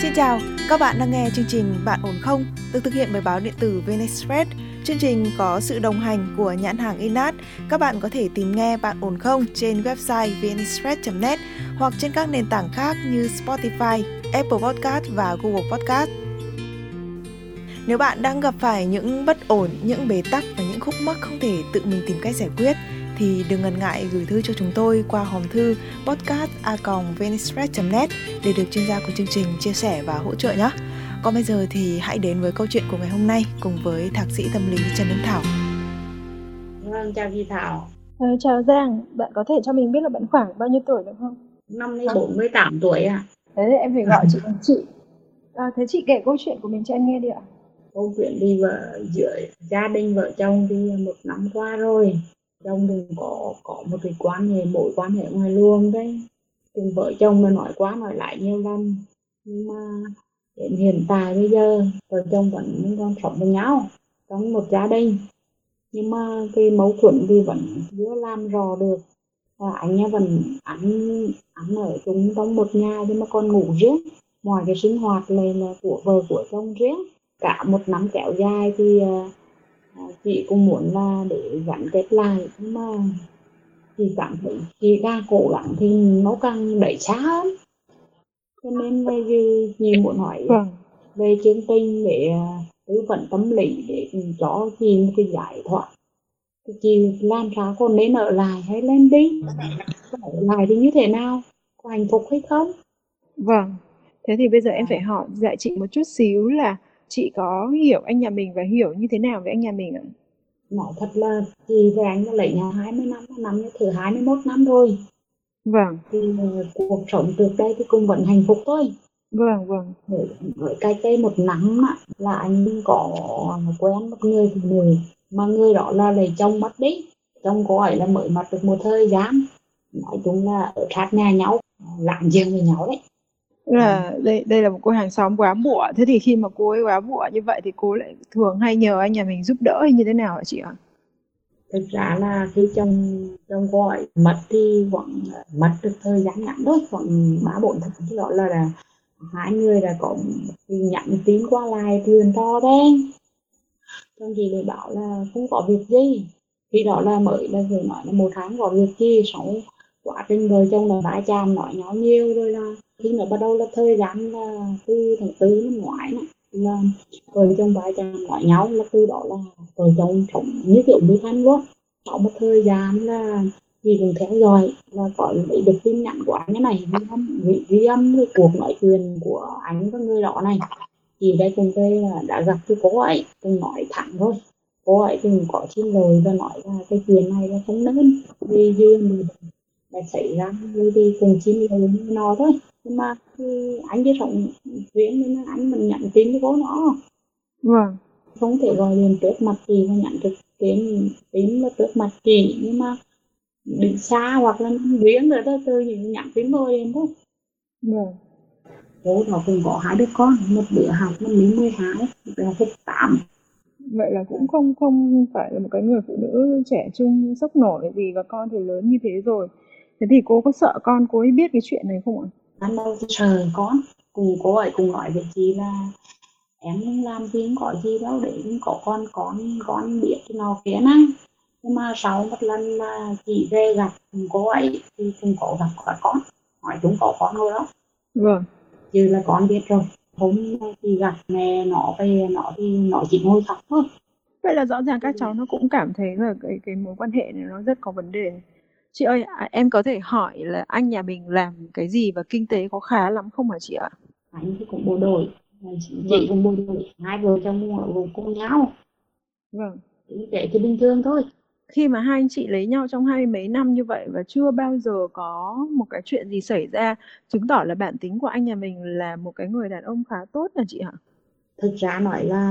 Xin chào, các bạn đang nghe chương trình Bạn ổn không? Được thực hiện bởi báo điện tử VnExpress. Chương trình có sự đồng hành của nhãn hàng Inat. Các bạn có thể tìm nghe Bạn ổn không trên website vnexpress.net hoặc trên các nền tảng khác như Spotify, Apple Podcast và Google Podcast. Nếu bạn đang gặp phải những bất ổn, những bế tắc và những khúc mắc không thể tự mình tìm cách giải quyết thì đừng ngần ngại gửi thư cho chúng tôi qua hòm thư podcast@vnexpress.net để được chuyên gia của chương trình chia sẻ và hỗ trợ nhé. Còn bây giờ thì hãy đến với câu chuyện của ngày hôm nay cùng với thạc sĩ tâm lý Trần Đức Thảo. Vâng, chào chị Thảo. Chào Giang, bạn có thể cho mình biết là bạn khoảng bao nhiêu tuổi được không? Năm nay 48 tuổi ạ. Thế thì em phải gọi chị bằng chị. Thế chị kể câu chuyện của mình cho em nghe đi ạ. Câu chuyện đi giữa gia đình vợ chồng thì 1 năm qua rồi. Chồng đừng có một cái mối quan hệ ngoài luồng đấy. Từng vợ chồng nó nói quá nói lại nhiều lần. Nhưng mà đến hiện tại bây giờ vợ chồng vẫn đang sống với nhau trong một gia đình. Nhưng mà cái mâu thuẫn thì vẫn chưa làm rõ được. Anh ở chung trong một nhà nhưng mà còn ngủ riêng. Ngoài cái sinh hoạt này là của vợ của chồng riêng. Cả 1 năm kéo dài thì chị cũng muốn là để gắn kết lại, nhưng mà chị cảm thấy chị càng cố gắng thì nó càng đẩy xa hơn. Cho nên bây giờ chị muốn hỏi về chương trình để tư vấn tâm lý để cho chị một cái giải thoát. Chị làm sao, còn nên ở lại hay lên đi? Ở lại thì như thế nào? Có hạnh phúc hay không? Vâng, thế thì bây giờ em phải hỏi dạy chị một chút xíu là chị có hiểu anh nhà mình và hiểu như thế nào về anh nhà mình ạ? Nói thật là chị với anh đã lấy nhau 20 năm, năm thứ 21 năm rồi. Vâng. Thì cuộc sống trước đây thì cũng vẫn hạnh phúc thôi. Vâng. Với cách đây 1 năm là anh có quen một người phụ nữ, mà người đó là lấy chồng mất đi. Chồng cô ấy là mới mất được một thời gian. Nói chung là ở sát nhà nhau, láng giềng với nhau đấy. Đây là một cô hàng xóm quá bụa. Thế thì khi mà cô ấy quá bụa như vậy thì cô lại thường hay nhờ anh nhà mình giúp đỡ hay như thế nào hả chị ạ? Thực ra là khi chồng cô ấy mất thì vẫn mất được thời gian ngắn thôi, khoảng 3-4 tháng. Thì đó là hai người đã có nhắn tin qua lại truyền to đấy. Chồng chị lại bảo là không có việc gì. Khi đó là mới là vừa nói là 1 tháng có việc gì. Sau quá trình vợ chồng là va chạm nói nhau nhiều rồi, là khi nó bắt đầu là thời gian là từ tháng 4 năm ngoái là vợ chồng va chạm nói nhau, là từ đó là vợ chồng sống như kiểu người thân luôn. Sau một thời gian là chị cũng theo dõi là có lấy được tin nhắn của anh này, ghi âm cái cuộc nói chuyện của anh với người đó này. Chị đây cùng đây là đã gặp cái cô ấy, cùng nói thẳng thôi. Cô ấy thì có xin lỗi và nói là cái chuyện này là không nên vì mình đã xảy ra, vì cùng xin lỗi nó thôi. Nhưng mà anh chỉ sống riêng nên anh mình nhận tin với cô nó. Vâng. Không thể gọi điện trước mặt chị và nhận được tin là trước mặt chị, nhưng mà đi xa hoặc là riêng rồi đó, từ những nhận tin thôi em thôi. Vâng. Cô nó cũng có 2 đứa con, một đứa học năm 12, một đứa học 8. Vậy là cũng không phải là một cái người phụ nữ trẻ trung sốc nổi gì, và con thì lớn như thế rồi. Thế thì cô có sợ con cô ấy biết cái chuyện này không ạ? Ban đầu thì sợ con, cùng cô ấy cùng nói với chị là em không làm gì, không có gì đâu để không có con biết cái nào kia này. Nhưng mà sau một lần là chị về gặp cô ấy thì cũng có gặp cả con, hỏi chúng có con rồi đó. Vâng. Chứ là con biết rồi. Hôm thì gặp mẹ nó về, nó thì nó chỉ ngồi khóc thôi. Vậy là rõ ràng các cháu nó cũng cảm thấy là cái mối quan hệ này nó rất có vấn đề. Chị ơi, em có thể hỏi là anh nhà mình làm cái gì và kinh tế có khá lắm không hả chị ạ? Anh thì cũng bộ đội, chị cũng bộ đội, hai vợ chồng cùng nhau. Vâng. Kinh tế thì bình thường thôi. Khi mà hai anh chị lấy nhau trong 20 mấy năm như vậy và chưa bao giờ có một cái chuyện gì xảy ra, chứng tỏ là bản tính của anh nhà mình là một cái người đàn ông khá tốt hả chị hả? Thực ra nói là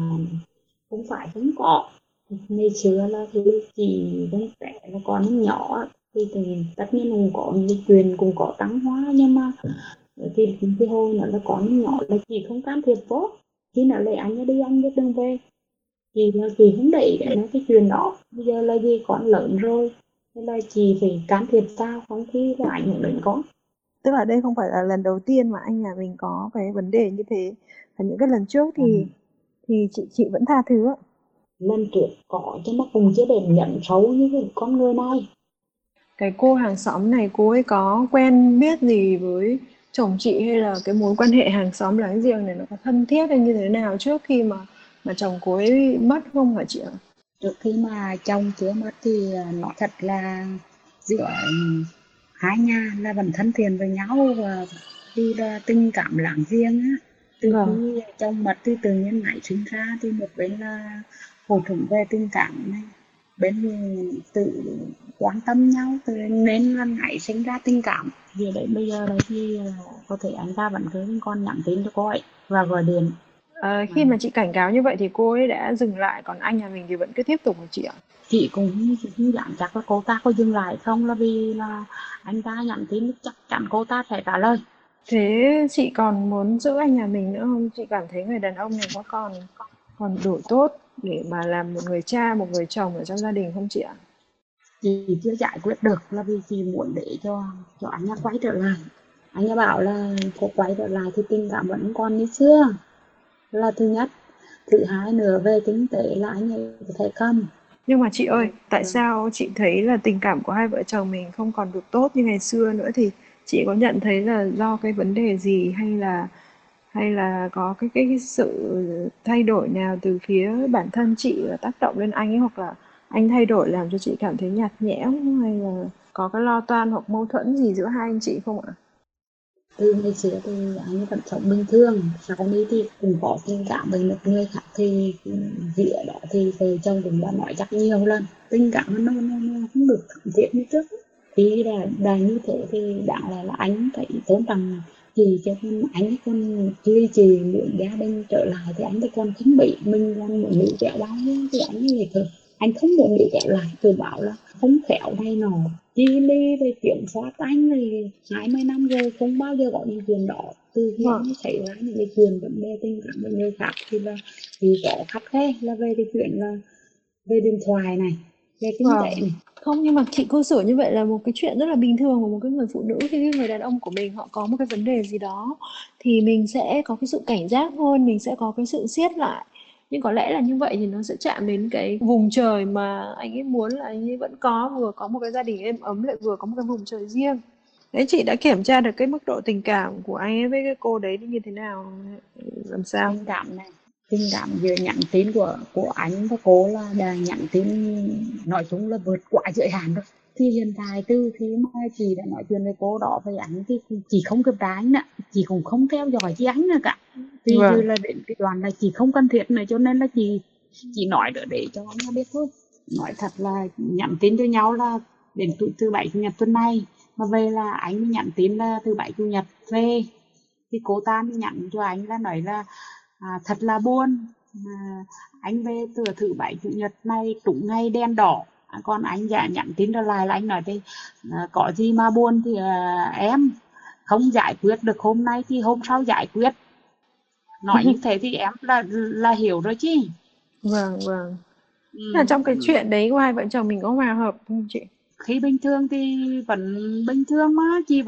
không phải không có. Ngày xưa là thì chị con trẻ là con nhỏ thì tất nhiên cũng có những chuyện cũng có trắng hóa, nhưng mà thì cái hồi nó là con nhỏ là chị không can thiệp vô. Khi nào lấy anh đi anh biết đừng về, chị không để cái chuyện đó. Bây giờ là gì con lớn rồi nên là chị phải can thiệp sao không khi là ảnh hưởng đến con. Tức là đây không phải là lần đầu tiên mà anh nhà mình có cái vấn đề như thế. Và những cái lần trước thì chị vẫn tha thứ ạ. Lần trước có chứ nó cũng chưa đến nhận xấu như cái con người này. Cái cô hàng xóm này cô ấy có quen biết gì với chồng chị, hay là cái mối quan hệ hàng xóm láng giềng này nó có thân thiết hay như thế nào trước khi mà chồng cô ấy mất không hả chị ạ? Trước khi mà chồng chưa mất thì nói thật là giữa hai nhà là vẫn thân thiện với nhau, và vì là tình cảm láng giềng á. Từ Vâng. khi chồng mất thì tự nhiên nảy sinh ra, thì một bên là hậu thuẫn về tình cảm này, bên thì tự quan tâm nhau, nên là nảy sinh ra tình cảm. Giờ đấy bây giờ đấy thì có thể anh ta vẫn cứ còn nhắn tin cho cô ấy và gọi điện. Khi mà chị cảnh cáo như vậy thì cô ấy đã dừng lại, còn anh nhà mình thì vẫn cứ tiếp tục hả chị ạ? Chị cũng không dám chắc là cô ta có dừng lại không, là vì là anh ta nhắn tin chắc chắn cô ta sẽ trả lời. Thế chị còn muốn giữ anh nhà mình nữa không? Chị cảm thấy người đàn ông này có còn đủ tốt để mà làm một người cha, một người chồng ở trong gia đình không chị ạ? Chị chưa giải quyết được, là vì chị muốn để cho anh ấy quay trở lại. Anh ấy bảo là cô quay trở lại thì tình cảm vẫn còn như xưa, là thứ nhất. Thứ hai nữa, về kinh tế là anh ấy có thể cầm. Nhưng mà chị ơi, tại sao chị thấy là tình cảm của hai vợ chồng mình không còn được tốt như ngày xưa nữa, thì chị có nhận thấy là do cái vấn đề gì, hay là có cái sự thay đổi nào từ phía bản thân chị là tác động lên anh ấy, hoặc là anh thay đổi làm cho chị cảm thấy nhạt nhẽo, hay là có cái lo toan hoặc mâu thuẫn gì giữa hai anh chị không ạ? Từ ngày xưa thì anh ấy vẫn sống bình thường, sau này thì cũng có tình cảm với một người khác, thì giữa đó thì vợ chồng cũng đã nói chắc nhiều lần tình cảm nó không được thắm thiết như trước. Thì là như thế thì đáng lẽ là anh phải tôn trọng chị, cho nên anh ấy còn duy trì muốn gia đình trở lại, thì anh ấy còn không bị mình làm một nữ kẹo bao nhiêu thì anh ấy lại thôi. Anh không muốn nữ kẹo lại, tôi bảo là không khéo này nọ, chi ly về kiểm soát anh thì 20 năm rồi không bao giờ có những chuyện đó. Từ khi anh Vâng. ấy xảy ra những cái chuyện vấn đề tình cảm với người khác thì có khắt khe là về cái chuyện là về điện thoại này, về kinh Vâng. tế này. Không, nhưng mà chị cư xử như vậy là một cái chuyện rất là bình thường của một cái người phụ nữ. Khi cái người đàn ông của mình họ có một cái vấn đề gì đó thì mình sẽ có cái sự cảnh giác hơn, mình sẽ có cái sự siết lại. Nhưng có lẽ là như vậy thì nó sẽ chạm đến cái vùng trời mà anh ấy muốn là anh ấy vẫn có, vừa có một cái gia đình êm ấm lại vừa có một cái vùng trời riêng. Đấy, chị đã kiểm tra được cái mức độ tình cảm của anh ấy với cái cô đấy như thế nào, làm sao? Tình cảm giữa nhắn tin của anh và cô là đã nhắn tin nói chung là vượt quá giới hạn rồi. Thì hiện tại từ khi mà chị đã nói chuyện với cô đó với anh thì chị không kiểm tra anh nữa, chị cũng không theo dõi chị anh nữa cả. Vì Vâng. như là đến cái đoạn là chị không cần thiết nữa, cho nên là chị chỉ nói để cho anh biết thôi. Nói thật là nhắn tin cho nhau là đến thứ bảy chủ nhật tuần này, mà về là anh nhắn tin là thứ bảy chủ nhật về, thì cô ta mới nhắn cho anh là nói là thật là buồn, anh về từ thứ bảy chủ nhật này trúng ngày đen đỏ. Còn anh nhắn tin trở lại là anh nói thì có gì mà buồn thì em không giải quyết được hôm nay thì hôm sau giải quyết. Nói như thế thì em là hiểu rồi chứ. Vâng, vâng. Là trong cái chuyện đấy của hai vợ chồng mình có hòa hợp không chị? Khi bình thường thì vẫn bình thường mà, chị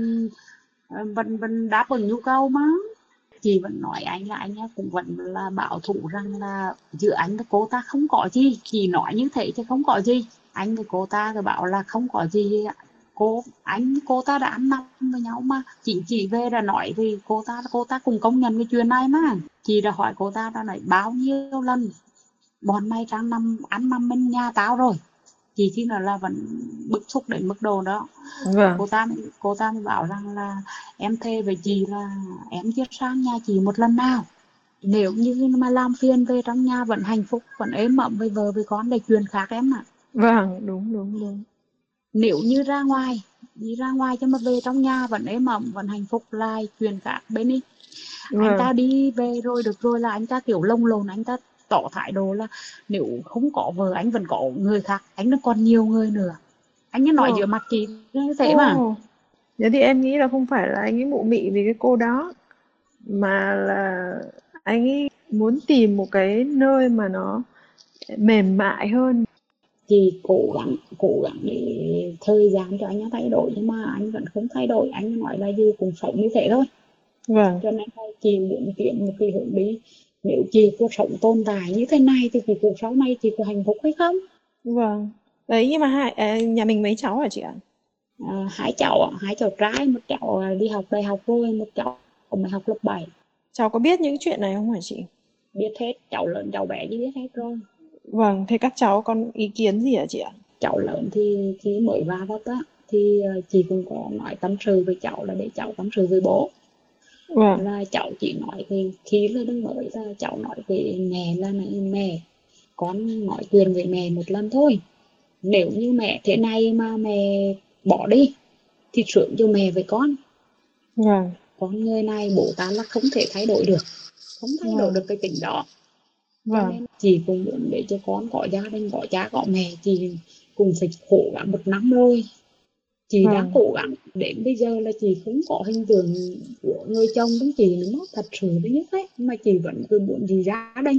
vẫn đáp ứng nhu cầu mà. Chị vẫn nói anh là anh cũng vẫn là bảo thủ rằng là giữa anh và cô ta không có gì. Chị nói như thế chứ không có gì. Anh với cô ta thì bảo là không có gì. Anh với cô ta đã ăn nằm với nhau mà. Chị về là nói thì cô ta cũng công nhận cái chuyện này mà. Chị đã hỏi cô ta đã nói bao nhiêu lần bọn mày đang ăn nằm bên nhà tao rồi. Chị thì nói là vẫn bức xúc đến mức độ đó. Vâng. Cô ta mới bảo rằng là em thề với chị là em chưa sang nhà chị một lần nào. Nếu như mà làm phiền về trong nhà vẫn hạnh phúc, vẫn êm ấm với vợ với con là chuyện khác em ạ. Vâng, đúng đúng đúng. Nếu như đi ra ngoài cho mà về trong nhà vẫn êm ấm, vẫn hạnh phúc là chuyện khác bên đi. Anh Vâng. ta đi về rồi được rồi là anh ta kiểu lông lồn, anh ta tỏ thái độ là nếu không có vợ anh vẫn có người khác, anh nó còn nhiều người nữa. Anh ấy nói Ồ. giữa mặt chị như thế mà. Ồ. Thế thì em nghĩ là không phải là anh ấy mụ mị vì cái cô đó, mà là anh ấy muốn tìm một cái nơi mà nó mềm mại hơn. chị cố gắng để thời gian cho anh nó thay đổi, nhưng mà anh vẫn không thay đổi. Anh nói là gì cũng sống như thế thôi. Vâng, Cho nên là chị muốn chuyển một cái hướng đi. Nếu chị cuộc sống tồn tại như thế này thì cái cuộc sống này chị có hạnh phúc hay không? vâng. Đấy, nhưng mà nhà mình mấy cháu hả chị ạ? Hai cháu trai, một cháu đi học đại học rồi, một cháu mới học lớp 7. Cháu có biết những chuyện này không hả chị? Biết hết, cháu lớn cháu bé chứ biết hết rồi. Vâng, thế các cháu còn ý kiến gì hả chị ạ? Cháu lớn thì khi mới vào đó thì chị cũng có nói tâm sự với cháu là để cháu tâm sự với bố. Vâng, Là cháu chỉ nói thì khi là đừng mới là cháu nói với mẹ là này, mẹ con nói chuyện với mẹ một lần thôi, nếu như mẹ thế này mà mẹ bỏ đi thì sướng cho mẹ với vâng, con người này bố ta là không thể thay đổi được, không thay đổi vâng, được cái tính đó. Cho vâng, nên chị cũng muốn để cho con có gia đình, có cha có mẹ. Chị cũng phải khổ gắng một năm rồi, chị đã vâng. cố gắng đến bây giờ là chị không có hình tượng của người chồng với chị nữa, thật sự đấy nhất ấy, mà chị vẫn cứ muốn gì gia đình.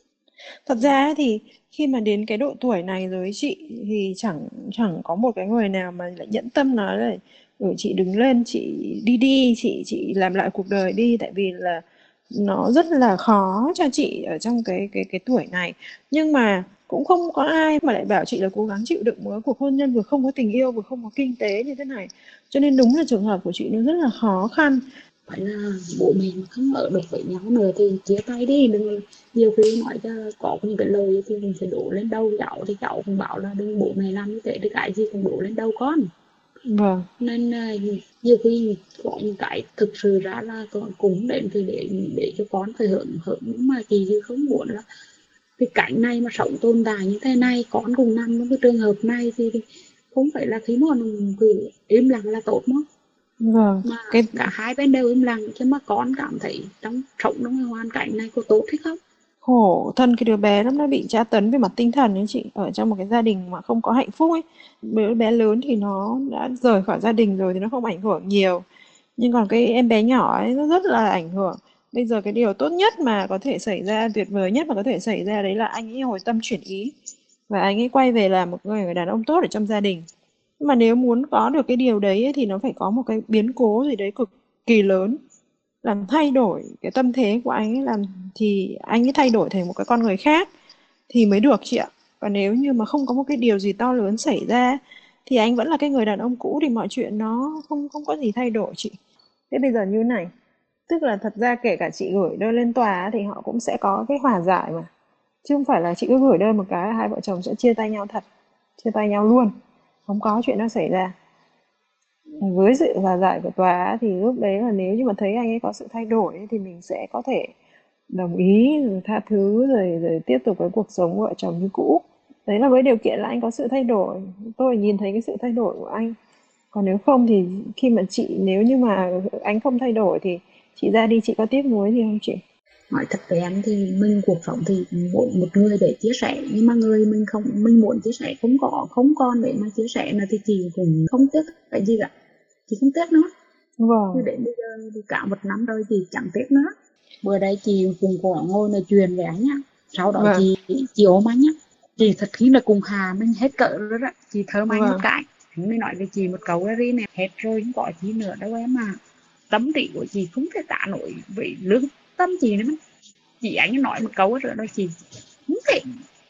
Thật ra ấy thì khi mà đến cái độ tuổi này rồi ấy chị, thì chẳng chẳng có một cái người nào mà lại nhẫn tâm nói là chị đứng lên, chị đi đi, chị làm lại cuộc đời đi, tại vì là nó rất là khó cho chị ở trong cái tuổi này. Nhưng mà cũng không có ai mà lại bảo chị là cố gắng chịu đựng một cái cuộc hôn nhân vừa không có tình yêu vừa không có kinh tế như thế này. Cho nên đúng là trường hợp của chị nó rất là khó khăn. Phải là bố mẹ mà không ở được với nhau nữa thì chia tay đi, đừng nhiều khi nói cho có những cái lời thì mình phải đổ lên đầu cháu, thì cháu cũng bảo là đừng, bố mẹ làm như thế thì cái gì cũng đổ lên đầu con. Vâng, Nên nhiều khi có những cái thực sự ra là cũng đến thì để cho con phải hưởng hưởng, nhưng mà chị thì không muốn là cái cảnh này mà sống tồn tại như thế này, con cùng nằm trong cái trường hợp này thì không phải là khi mà cứ im lặng là tốt mà vâng. mà Cái cả hai bên đều im lặng, chứ mà con cảm thấy sống trong cái hoàn cảnh này có tốt hay không. khổ thân cái đứa bé lắm, nó bị tra tấn về mặt tinh thần ấy chị, ở trong một cái gia đình mà không có hạnh phúc ấy. Đứa bé lớn thì nó đã rời khỏi gia đình rồi thì nó không ảnh hưởng nhiều, nhưng còn cái em bé nhỏ ấy nó rất là ảnh hưởng. Bây giờ cái điều tốt nhất mà có thể xảy ra, tuyệt vời nhất mà có thể xảy ra đấy là anh ấy hồi tâm chuyển ý và anh ấy quay về làm một người đàn ông tốt ở trong gia đình. Nhưng mà nếu muốn có được cái điều đấy ấy, thì nó phải có một cái biến cố gì đấy cực kỳ lớn, làm thay đổi cái tâm thế của anh ấy, làm thì anh ấy thay đổi thành một cái con người khác thì mới được chị ạ. Còn nếu như mà không có một cái điều gì to lớn xảy ra thì anh vẫn là cái người đàn ông cũ thì mọi chuyện nó không không có gì thay đổi chị. Thế bây giờ như này, tức là thật ra kể cả chị gửi đơn lên tòa thì họ cũng sẽ có cái hòa giải mà, chứ không phải là chị cứ gửi đơn một cái hai vợ chồng sẽ chia tay nhau thật, chia tay nhau luôn, không có chuyện đó xảy ra. Với sự hòa giải của tòa thì lúc đấy là nếu như mà thấy anh ấy có sự thay đổi thì mình sẽ có thể đồng ý rồi tha thứ rồi tiếp tục cái cuộc sống vợ chồng như cũ. Đấy là với điều kiện là anh có sự thay đổi, tôi nhìn thấy cái sự thay đổi của anh. Còn nếu không thì khi mà nếu như mà anh không thay đổi thì chị ra đi chị có tiếc nuối gì không chị? Nói thật với em thì mình cuộc sống thì mỗi một người để chia sẻ, nhưng mà người mình không, mình muốn chia sẻ không còn để mà chia sẻ nữa thì chị cũng không tiếc cái gì cả, chị không tiếc nữa. Chứ Vâng, đến bây giờ thì cả một năm rồi chị chẳng tiếc nữa. Bữa đây chị cùng có ngồi nói chuyện với anh á, sau đó vâng, chị ôm anh á, chị thật khí là cùng hà mình hết cỡ rồi đó, chị thơm anh một vâng, cái, anh mới nói với chị một câu là đi nè, hết rồi không có gì nữa đâu em à, tâm trí của chị không thể tả nổi với lương tâm chị nữa. Chị anh nói một câu rồi đó, chị không thể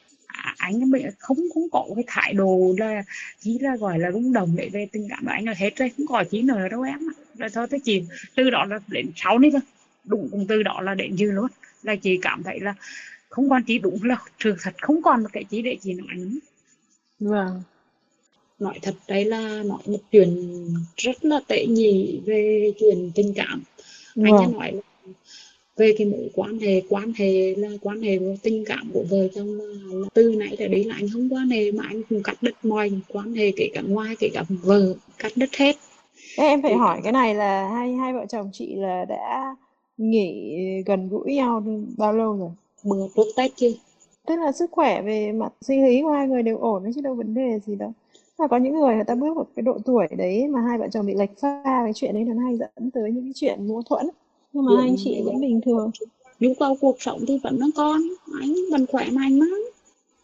anh bây không không có cái thái độ là chỉ là gọi là rung động để về tình cảm của anh là hết rồi, không có chỉ nữa đâu em. Rồi thôi tới chị từ đó là đến sau đi thôi, đúng cùng từ đó là đến dư luôn, là chị cảm thấy là không còn chỉ, đúng là sự thật không còn một cái chỉ để chị nói nữa. vâng, Nói thật đây là nói một chuyện rất là tệ nhị về chuyện tình cảm. Anh ấy vâng. nói là về cái mối quan hệ là quan hệ tình cảm của vợ chồng là từ nãy tới đấy là anh không quan hệ, mà anh cũng cắt đứt mọi quan hệ, kể cả ngoài kể cả vợ, cắt đứt hết. Thế em phải Kể cả hỏi cái này là hai hai vợ chồng chị là đã nghỉ gần gũi nhau bao lâu rồi? bữa trước Tết chứ. Tức là sức khỏe về mặt sinh lý của hai người đều ổn đấy chứ đâu vấn đề gì đâu. Mà có những người ta bước vào cái độ tuổi đấy mà hai vợ chồng bị lệch pha, cái chuyện đấy nó hay dẫn tới những cái chuyện mâu thuẫn. Nhưng mà hai anh Chuyện chị vẫn bình thường. nhu cầu cuộc sống thì vẫn nó còn, anh vẫn khỏe mạnh mà.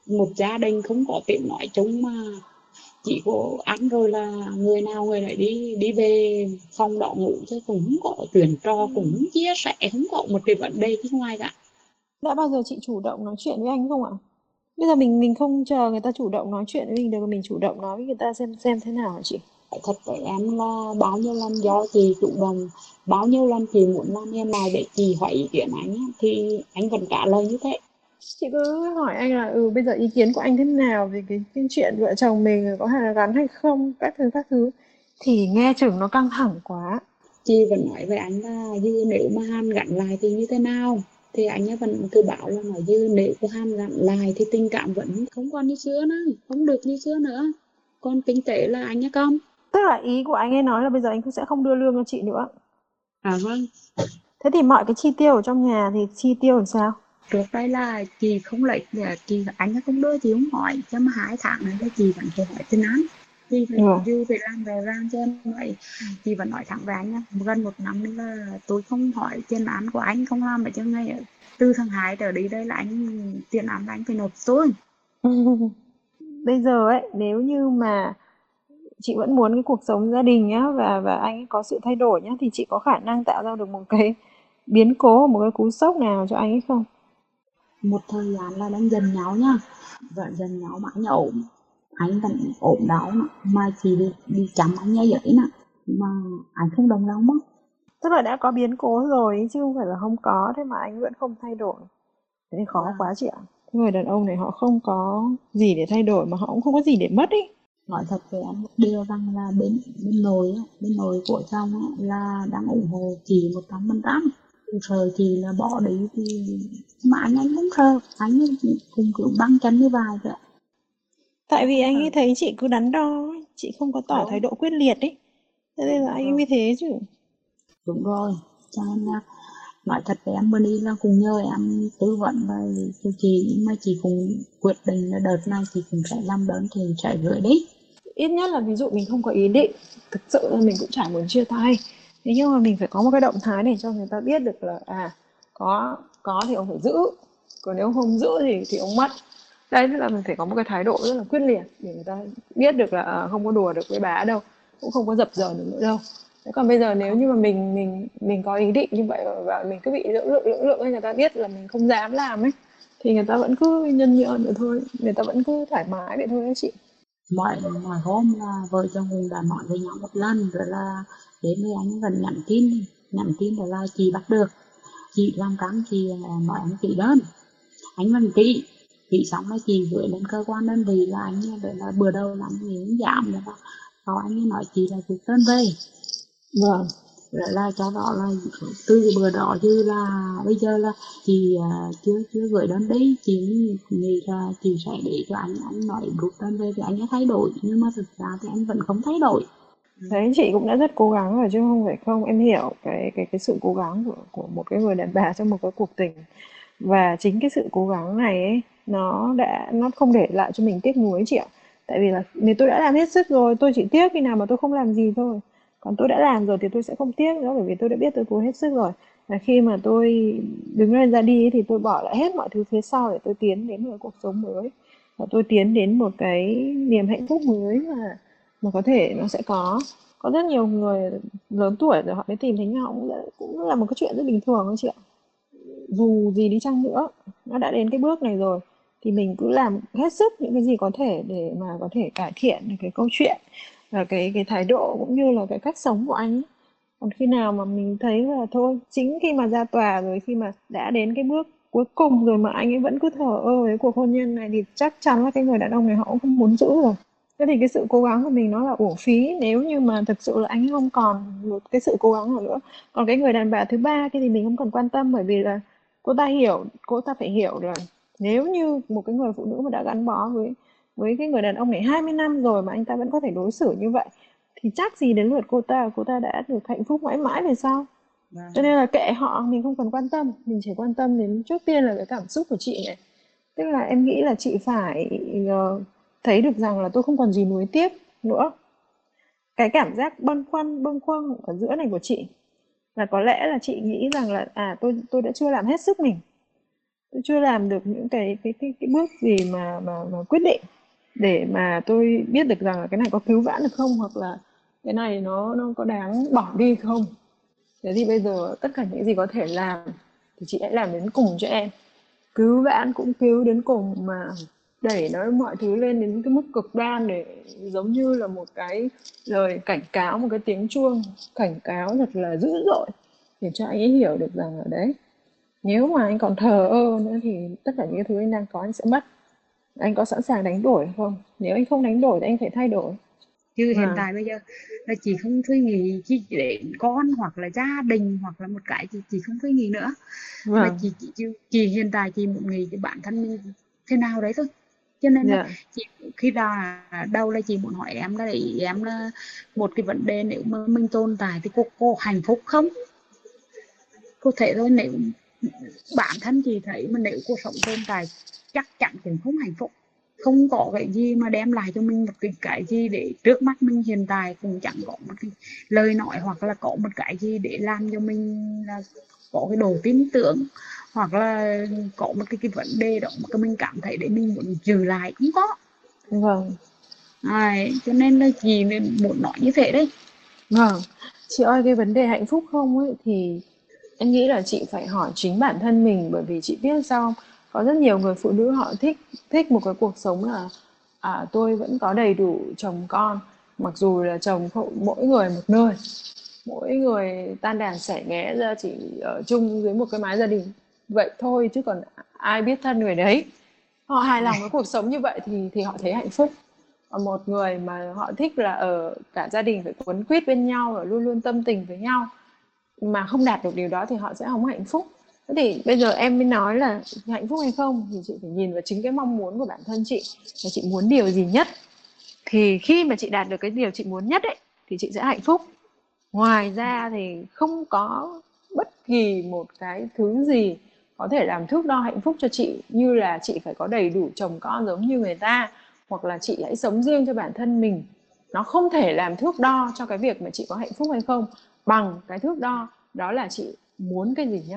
một gia đình không có tiếng nói chung mà chỉ có ăn rồi là người nào người nấy đi đi về phòng đó ngủ, chứ cũng không có chuyện trò, cũng không chia sẻ, không có một cái vấn đề bên ngoài cả. Đã bao giờ chị chủ động nói chuyện với anh không ạ? Bây giờ mình không chờ người ta chủ động nói chuyện với mình được, mình chủ động nói với người ta xem thế nào hả chị? Nói thật với em là bao nhiêu lần do chị chủ động, bao nhiêu lần chị muốn làm em nào để chị hỏi ý kiến anh á, thì anh vẫn trả lời như thế. Chị cứ hỏi anh là bây giờ ý kiến của anh thế nào về cái chuyện vợ chồng mình có hàn gắn hay không, các thứ, thì nghe chừng nó căng thẳng quá. Chị vẫn nói với anh là dư nếu mà hàn gắn lại thì như thế nào, thì anh ấy vẫn cứ bảo là nói dư nếu có hàn gắn lại thì tình cảm vẫn không còn như xưa nữa, không được như xưa nữa, còn kinh tế là anh ấy không. Tức là ý của anh ấy nói là bây giờ anh cũng sẽ không đưa lương cho chị nữa. À vâng. Thế thì mọi cái chi tiêu ở trong nhà thì chi tiêu làm sao? Trước đây là chị không lấy, chị anh ấy không đưa, chị không hỏi, cho mà 2 tháng này là chị vẫn phải hỏi tin án. Chị phải Ừ. dư phải làm rõ ràng cho em vậy. Chị vẫn nói thẳng với anh á, gần 1 năm nữa là tôi không hỏi tiền án của anh, không làm ở cho ngay từ tháng 2 trở đi đây là anh tiền án là anh phải nộp tôi. Bây giờ ấy, nếu như mà chị vẫn muốn cái cuộc sống gia đình nhá, và anh ấy có sự thay đổi nhá, thì chị có khả năng tạo ra được một cái biến cố, một cái cú sốc nào cho anh ấy không? Một thời gian là đang dần nhau nha, vẫn dần nhau mà anh ổn, anh vẫn ổn đau mà chị đi chăm anh nhớ vậy nè, mà anh không đồng lòng mất. Tức là đã có biến cố rồi ấy, chứ không phải là không có, thế mà anh vẫn không thay đổi. Thế thì khó quá chị ạ. Cái người đàn ông này họ không có gì để thay đổi mà họ cũng không có gì để mất ý. Nói thật với em một điều rằng là bên nội của chồng á, là đang ủng hộ chị 100%. Sợ chị là bỏ đi thì mà anh không sợ, anh cũng cứ băng chân như vài vậy. Tại vì Không anh ấy sợ. thấy chị cứ đắn đo ấy, chị không có tỏ thái Đúng, độ quyết liệt ấy. Thế nên là đúng anh ấy rồi, mới thế chứ. đúng rồi. Cho nên là nói thật với em, bữa đi là cùng nhờ em tư vấn và cho chị, nhưng mà chị cũng quyết định là đợt này chị cũng sẽ làm đơn thì sẽ gửi đi. Ít nhất là ví dụ mình không có ý định, thực sự là mình cũng chả muốn chia tay. Thế nhưng mà mình phải có một cái động thái để cho người ta biết được là có thì ông phải giữ, còn nếu không giữ thì ông mất. Đấy, tức là mình phải có một cái thái độ rất là quyết liệt để người ta biết được là không có đùa được với bà đâu, cũng không có dập dờn được nữa đâu. Thế còn bây giờ nếu như mà mình có ý định như vậy và mình cứ bị lưỡng lự ấy, người ta biết là mình không dám làm ấy, thì người ta vẫn cứ nhân nhượng nữa thôi, người ta vẫn cứ thoải mái vậy thôi đó chị. Mọi hôm là vợ chồng cũng đã nói với nhau một lần rồi, là đến với anh vẫn nhắn tin rồi là chị bắt được, chị làm căng, chị nói anh chị đơn, anh vẫn kỹ xong là chị gửi lên cơ quan đơn vị là anh rồi, là bữa đầu là anh cũng giảm rồi đó. Sau anh ấy nói chị là rút đơn về, Vâng. rồi là cho đó là từ cái bữa đó chứ là bây giờ là chị chưa chưa gửi đơn đi, chị nghĩ là chị sẽ để cho anh nói rút đơn về thì anh ấy thay đổi, nhưng mà thực ra thì anh vẫn không thay đổi. Đấy, chị cũng đã rất cố gắng rồi chứ không phải không, em hiểu cái sự cố gắng của một cái người đàn bà trong một cái cuộc tình. Và chính cái sự cố gắng này ấy, nó không để lại cho mình tiếc nuối chị ạ. Tại vì là nếu tôi đã làm hết sức rồi, tôi chỉ tiếc khi nào mà tôi không làm gì thôi. Còn tôi đã làm rồi thì tôi sẽ không tiếc nữa, bởi vì tôi đã biết tôi cố hết sức rồi. Và khi mà tôi đứng lên ra đi ấy, thì tôi bỏ lại hết mọi thứ phía sau để tôi tiến đến một cuộc sống mới. Và tôi tiến đến một cái niềm hạnh phúc mới mà có thể nó sẽ có rất nhiều người lớn tuổi rồi họ mới tìm thấy nhau, cũng là một cái chuyện rất bình thường thôi chị ạ. Dù gì đi chăng nữa, nó đã đến cái bước này rồi thì mình cứ làm hết sức những cái gì có thể để mà có thể cải thiện được cái câu chuyện và cái thái độ cũng như là cái cách sống của anh ấy. Còn khi nào mà mình thấy là thôi, chính khi mà ra tòa rồi, khi mà đã đến cái bước cuối cùng rồi mà anh ấy vẫn cứ thờ ơ với cuộc hôn nhân này, thì chắc chắn là cái người đàn ông này họ cũng không muốn giữ rồi. Thế thì cái sự cố gắng của mình nó là uổng phí, nếu như mà thực sự là anh ấy không còn một cái sự cố gắng nào nữa. Còn cái người đàn bà thứ ba cái thì mình không cần quan tâm, bởi vì là cô ta phải hiểu là nếu như một cái người phụ nữ mà đã gắn bó với cái người đàn ông này 20 năm rồi mà anh ta vẫn có thể đối xử như vậy, thì chắc gì đến lượt cô ta đã được hạnh phúc mãi mãi về sau. Cho nên là kệ họ, mình không cần quan tâm, mình chỉ quan tâm đến trước tiên là cái cảm xúc của chị này. Tức là em nghĩ là chị phải thấy được rằng là tôi không còn gì nuối tiếc nữa. Cái cảm giác bâng khuâng ở giữa này của chị là có lẽ là chị nghĩ rằng là tôi đã chưa làm hết sức mình. tôi chưa làm được những cái bước gì mà quyết định để mà tôi biết được rằng là cái này có cứu vãn được không, hoặc là cái này nó có đáng bỏ đi không. Thế thì bây giờ tất cả những gì có thể làm thì chị hãy làm đến cùng cho em. Cứu vãn cũng cứu đến cùng, mà đẩy nó mọi thứ lên đến cái mức cực đoan để giống như là một cái lời cảnh cáo, một cái tiếng chuông cảnh cáo thật là dữ dội để cho anh ấy hiểu được rằng ở đấy, nếu mà anh còn thờ ơ nữa thì tất cả những cái thứ anh đang có anh sẽ mất. Anh có sẵn sàng đánh đổi không? Nếu anh không đánh đổi thì anh phải thay đổi. Chứ hiện tại bây giờ là chị không suy nghĩ chỉ đến con hoặc là gia đình hoặc là một cái chị không suy nghĩ nữa. Mà chị hiện tại chị muốn nghĩ cho bản thân mình thế nào đấy thôi. Cho nên là chị khi đầu là chị muốn hỏi em là em là một cái vấn đề, nếu mà mình tồn tại thì cô hạnh phúc không? Cô thể thôi, nếu bản thân chị thấy mà nếu cuộc sống tồn tại chắc chắn cũng không hạnh phúc, không có cái gì mà đem lại cho mình một cái gì để trước mắt mình hiện tại cũng chẳng có một cái lời nói hoặc là có một cái gì để làm cho mình là có cái độ tin tưởng hoặc là có một cái vấn đề đó mà mình cảm thấy để mình muốn giữ lại cũng có. Vâng. Cho nên là chị muốn nói như thế đấy. Vâng. Chị ơi, cái vấn đề hạnh phúc không ấy thì em nghĩ là chị phải hỏi chính bản thân mình, bởi vì chị biết sao không? Có rất nhiều người phụ nữ họ thích một cái cuộc sống là tôi vẫn có đầy đủ chồng con, mặc dù là chồng mỗi người một nơi, mỗi người tan đàn xẻ nghé ra chỉ ở chung dưới một cái mái gia đình vậy thôi, chứ còn ai biết thân người đấy. Họ hài lòng với cuộc sống như vậy thì họ thấy hạnh phúc. Còn một người mà họ thích là ở cả gia đình phải quấn quýt bên nhau, và luôn luôn tâm tình với nhau, mà không đạt được điều đó thì họ sẽ không hạnh phúc. Thế thì bây giờ em mới nói là hạnh phúc hay không thì chị phải nhìn vào chính cái mong muốn của bản thân chị, là chị muốn điều gì nhất. Thì khi mà chị đạt được cái điều chị muốn nhất ấy thì chị sẽ hạnh phúc. Ngoài ra thì không có bất kỳ một cái thứ gì có thể làm thước đo hạnh phúc cho chị, như là chị phải có đầy đủ chồng con giống như người ta, hoặc là chị hãy sống riêng cho bản thân mình. Nó không thể làm thước đo cho cái việc mà chị có hạnh phúc hay không bằng cái thước đo đó là chị muốn cái gì nhất.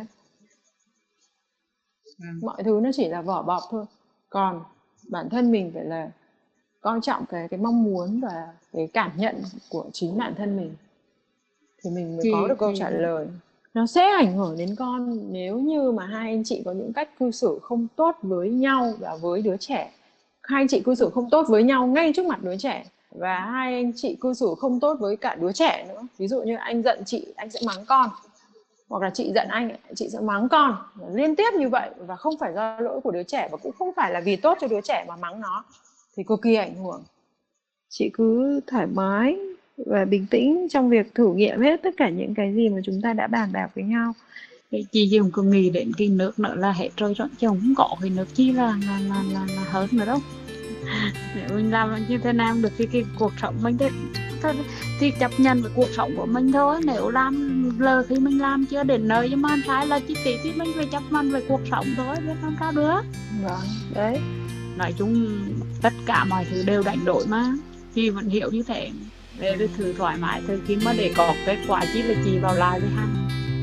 Mọi thứ nó chỉ là vỏ bọc thôi. Còn bản thân mình phải là coi trọng cái mong muốn và cái cảm nhận của chính bản thân mình, thì mình mới có được câu trả lời. Nó sẽ ảnh hưởng đến con nếu như mà hai anh chị có những cách cư xử không tốt với nhau và với đứa trẻ. Hai anh chị cư xử không tốt với nhau ngay trước mặt đứa trẻ, và hai anh chị cư xử không tốt với cả đứa trẻ nữa. Ví dụ như anh giận chị, anh sẽ mắng con, hoặc là chị giận anh, chị sẽ mắng con liên tiếp như vậy, và không phải do lỗi của đứa trẻ, và cũng không phải là vì tốt cho đứa trẻ mà mắng nó, thì cực kỳ ảnh hưởng. Chị cứ thoải mái và bình tĩnh trong việc thử nghiệm hết tất cả những cái gì mà chúng ta đã bàn bạc với nhau. Chị dùng có nghĩ đến cái nước nữa là hết rồi, chồng không có cái nước chi là hơn nữa đâu. Nếu mình làm như thế nào được cái cuộc sống mình thì chấp nhận với cuộc sống của mình thôi. Nếu làm lờ thì mình làm chưa đến nơi, nhưng mà sai là chi tiết thì mình phải chấp nhận với cuộc sống thôi, biết làm sao được. Vâng, đấy. Nói chung tất cả mọi thứ đều đánh đổi mà. Chị vẫn hiểu như thế. Để thử thoải mái thôi, khi mà để có kết quả chỉ là chị vào lại với Hằng.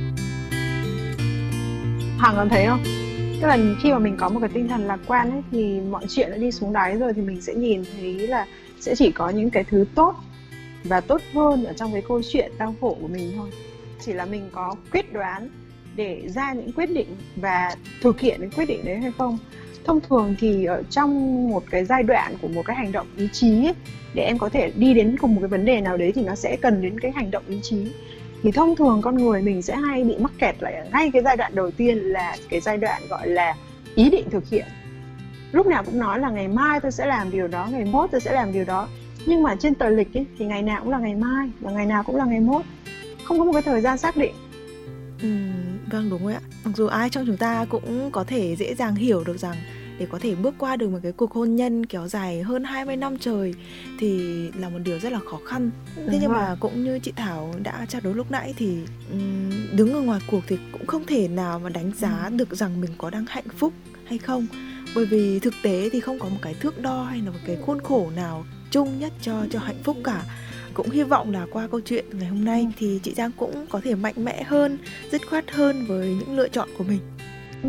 Hằng còn thấy không? Tức là khi mà mình có một cái tinh thần lạc quan ấy, thì mọi chuyện đã đi xuống đáy rồi thì mình sẽ nhìn thấy là sẽ chỉ có những cái thứ tốt và tốt hơn ở trong cái câu chuyện đau khổ của mình thôi. Chỉ là mình có quyết đoán để ra những quyết định và thực hiện cái quyết định đấy hay không. Thông thường thì ở trong một cái giai đoạn của một cái hành động ý chí ấy, để em có thể đi đến cùng một cái vấn đề nào đấy thì nó sẽ cần đến cái hành động ý chí. Thì thông thường con người mình sẽ hay bị mắc kẹt lại ngay cái giai đoạn đầu tiên, là cái giai đoạn gọi là ý định thực hiện. Lúc nào cũng nói là ngày mai tôi sẽ làm điều đó, ngày mốt tôi sẽ làm điều đó. Nhưng mà trên tờ lịch ấy, thì ngày nào cũng là ngày mai và ngày nào cũng là ngày mốt, không có một cái thời gian xác định. Vâng, đúng rồi ạ. Mặc dù ai trong chúng ta cũng có thể dễ dàng hiểu được rằng để có thể bước qua được một cái cuộc hôn nhân kéo dài hơn 20 năm trời thì là một điều rất là khó khăn. Thế nhưng mà cũng như chị Thảo đã trao đổi lúc nãy thì đứng ở ngoài cuộc thì cũng không thể nào mà đánh giá được rằng mình có đang hạnh phúc hay không. Bởi vì thực tế thì không có một cái thước đo hay là một cái khuôn khổ nào chung nhất cho hạnh phúc cả. Cũng hy vọng là qua câu chuyện ngày hôm nay thì chị Giang cũng có thể mạnh mẽ hơn, dứt khoát hơn với những lựa chọn của mình.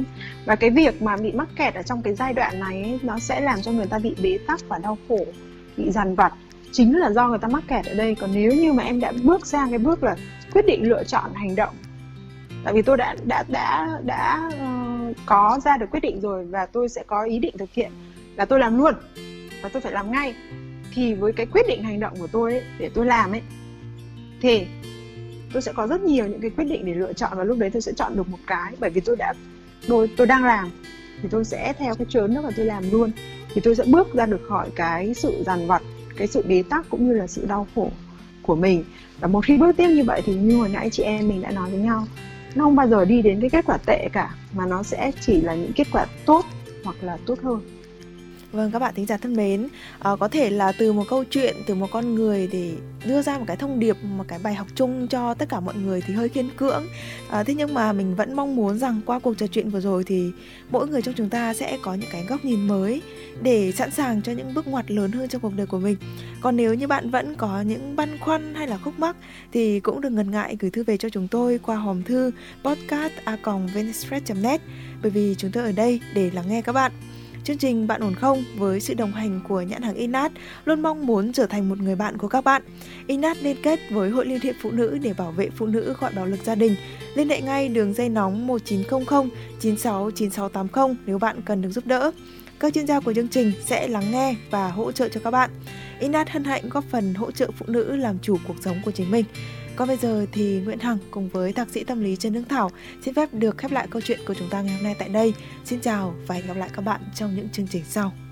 Và cái việc mà bị mắc kẹt ở trong cái giai đoạn này ấy, nó sẽ làm cho người ta bị bế tắc và đau khổ, bị dằn vặt, chính là do người ta mắc kẹt ở đây. Còn nếu như mà em đã bước sang cái bước là quyết định lựa chọn hành động, tại vì tôi đã có ra được quyết định rồi và tôi sẽ có ý định thực hiện, là tôi làm luôn và tôi phải làm ngay, thì với cái quyết định hành động của tôi ấy, để tôi làm ấy, thì tôi sẽ có rất nhiều những cái quyết định để lựa chọn, và lúc đấy tôi sẽ chọn được một cái. Bởi vì tôi đang làm thì tôi sẽ theo cái chớn đó và tôi làm luôn, thì tôi sẽ bước ra được khỏi cái sự dằn vặt, cái sự bế tắc cũng như là sự đau khổ của mình. Và một khi bước tiếp như vậy thì như hồi nãy chị em mình đã nói với nhau, nó không bao giờ đi đến cái kết quả tệ cả, mà nó sẽ chỉ là những kết quả tốt hoặc là tốt hơn. Vâng, các bạn thính giả thân mến, có thể là từ một câu chuyện, từ một con người để đưa ra một cái thông điệp, một cái bài học chung cho tất cả mọi người thì hơi khiên cưỡng. Thế nhưng mà mình vẫn mong muốn rằng qua cuộc trò chuyện vừa rồi thì mỗi người trong chúng ta sẽ có những cái góc nhìn mới để sẵn sàng cho những bước ngoặt lớn hơn trong cuộc đời của mình. Còn nếu như bạn vẫn có những băn khoăn hay là khúc mắc thì cũng đừng ngần ngại gửi thư về cho chúng tôi qua hòm thư podcast@venexpress.net, bởi vì chúng tôi ở đây để lắng nghe các bạn. Chương trình Bạn ổn không với sự đồng hành của nhãn hàng Inat luôn mong muốn trở thành một người bạn của các bạn. Inat liên kết với Hội Liên hiệp Phụ nữ để bảo vệ phụ nữ gọi bạo lực gia đình. Liên hệ ngay đường dây nóng 1900 96 9680 nếu bạn cần được giúp đỡ. Các chuyên gia của chương trình sẽ lắng nghe và hỗ trợ cho các bạn. Inat hân hạnh góp phần hỗ trợ phụ nữ làm chủ cuộc sống của chính mình. Còn bây giờ thì Nguyễn Hằng cùng với thạc sĩ tâm lý Trần Hương Thảo xin phép được khép lại câu chuyện của chúng ta ngày hôm nay tại đây. Xin chào và hẹn gặp lại các bạn trong những chương trình sau.